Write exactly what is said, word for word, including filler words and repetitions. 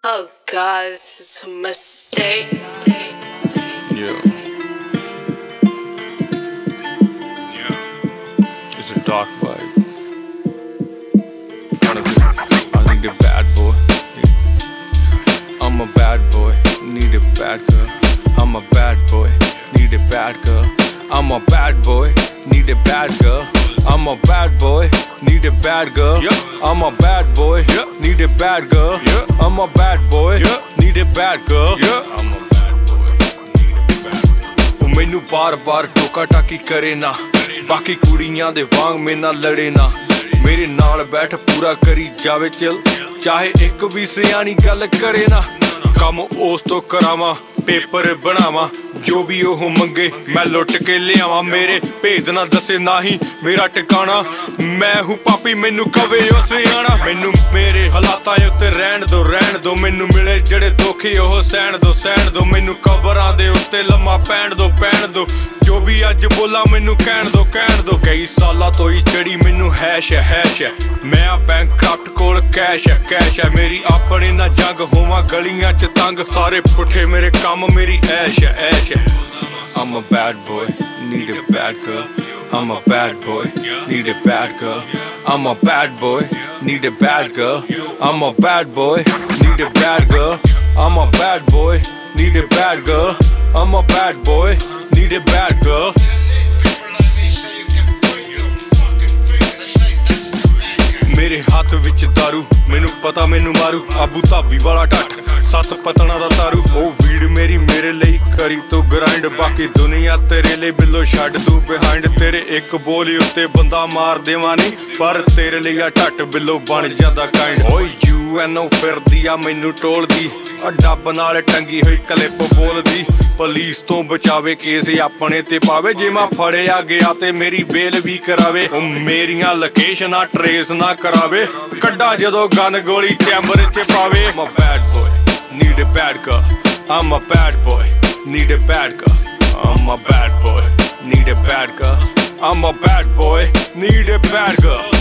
Oh God, this is a mistake. Yeah. Yeah. It's a dark vibe. I need a bad boy. I'm a bad boy. Need a bad girl. I'm a bad boy. Need a bad girl. I'm a bad boy. Need a bad girl. I'm a bad boy. Need a bad girl. I'm a bad boy. Need a bad girl. I'm a bad boy. Need a bad girl. I'm a bad boy. Need a bad girl. ਮੈਨੂੰ ਬਾਰ-ਬਾਰ ਟੋਕਾ ਟਾਕੀ ਕਰੇ ਨਾ, ਬਾਕੀ ਕੁੜੀਆਂ ਦੇ ਵਾਂਗ ਮੇਰੇ ਨਾਲ ਲੜੇ ਨਾ, ਮੇਰੇ ਨਾਲ ਬੈਠ ਪੂਰਾ ਕਰੀ ਜਾਵੇ ਚਿਲ, ਚਾਹੇ ਇੱਕ ਵੀ ਸਿਆਣੀ ਗੱਲ ਕਰੇ ਨਾ, ਕੰਮ ਉਸ ਤੋਂ ਕਰਾਵਾਂ ਪੇਪਰ ਬਣਾਵਾਂ, ਜੋ ਵੀ ਉਹ ਮੰਗੇ ਮੈਂ ਲੁੱਟ ਕੇ ਲਿਆਵਾਂ, ਮੇਰੇ ਭੇਦ ਨਾ ਦੱਸੇ ਨਾ ਹੀ ਮੇਰਾ ਟਿਕਾਣਾ, ਮੈਂ ਹੂੰ ਪਾਪੀ ਮੈਨੂੰ ਕਵੇ ਉਹ ਸਿਆਣਾ, ਮੈਨੂੰ ਮੇਰੇ ਹਾਲਾਤਾਂ ਉੱਤੇ ਰਹਿਣ ਦੋ ਰਹਿਣ ਦੋ, ਮੈਨੂੰ ਮਿਲੇ ਜਿਹੜੇ ਦੁੱਖੀ ਉਹ ਸਹਿਣ ਦੋ ਸਹਿਣ ਦੋ, ਮੈਨੂੰ ਕਬਰਾਂ ਦੇ ਉੱਤੇ ਲੰਮਾ ਪੈਣ ਦੋ ਪੈਣ ਦੋ, ਜੋ ਵੀ ਅੱਜ ਬੋਲਾਂ ਮੈਨੂੰ ਕਹਿਣ ਦੋ ਕਹਿਣ ਦੋ, ਕਈ ਸਾਲਾਂ ਤੋਂ ਹੀ ਚੜੀ ਮੈਨੂੰ ਹੈਸ਼ ਹੈ ਹੈਸ਼ ਹੈ, ਮੈਂ ਆ ਬੈਂਕਰਪਟ ਕੋਲ ਕੈਸ਼ ਹੈ ਕੈਸ਼ ਹੈ, ਮੇਰੀ ਆਪਣੇ ਨਾ ਜੰਗ ਹੋਵਾਂ ਗਲੀਆਂ ਚ ਤੰਗ, ਸਾਰੇ ਪੁੱਠੇ ਮੇਰੇ ਕੰਮ ਮੇਰੀ ਐਸ਼ ਹੈ ਐਸ਼ ਹੈ। I'm a bad boy, need a bad girl. I'm a bad boy, need a bad girl. I'm a bad boy, need a bad girl. I'm a bad boy, need a bad girl. I'm a bad boy, need a bad girl. I'm a bad boy, need a bad girl. ਮੇਰੇ ਹੱਥ ਵਿੱਚ ਦਾਰੂ, ਮੈਨੂੰ ਪਤਾ ਮੈਨੂੰ ਮਾਰੂ, Abu Dhabi ਵਾਲਾ ਢੱਟ, ਸੱਤ ਪਤਣਾ ਦਾ ਤਾਰੂ, ਉਹ ਵੀੜ ਮੇਰੀ ਮੇਰੇ ਲਈ ਕਰੀ ਤੂੰ ਗ੍ਰਾਈਂਡ, ਬਾਕੀ ਦੁਨੀਆ ਤੇਰੇ ਲਈ ਬਿੱਲੋ ਛੱਡ ਤੂੰ ਬਿਹਾਈਂਡ, ਤੇਰੇ ਇੱਕ ਬੋਲੀ ਉੱਤੇ ਬੰਦਾ ਮਾਰ ਦੇਵਾਂ ਨੀ, ਪਰ ਤੇਰੇ ਲਈ ਆ ਢੱਟ ਬਿੱਲੋ ਬਣ ਜਾਂਦਾ ਕਾਇੰਡ, ਓਏ ਯੂ ਐਨ ਓ ਫਿਰਦੀ ਆ ਮੈਨੂੰ ਟੋਲਦੀ, ਆ ਡੱਬ ਨਾਲ ਟੰਗੀ ਹੋਈ ਕਲਿੱਪ ਬੋਲਦੀ, ਪੁਲਿਸ ਤੋਂ ਬਚਾਵੇ ਕੇਸ ਆਪਣੇ ਤੇ ਪਾਵੇ, ਜੇ ਮੈਂ ਫੜਿਆ ਗਿਆ ਤੇ ਮੇਰੀ ਬੇਲ ਵੀ ਕਰਾਵੇ, ਉਹ ਮੇਰੀਆਂ ਲੋਕੇਸ਼ਨਾਂ ਟਰੇਸ ਨਾ ਕਰਾਵੇ, ਕੱਢਾ ਜਦੋਂ ਗਨ ਗੋਲੀ ਚੈਂਬਰ ਚ ਪਾਵੇ। I'm a bad boy, need a bad girl. I'm a bad boy, need a bad girl. I'm a bad boy, need a bad girl. I'm a bad boy, need a bad girl.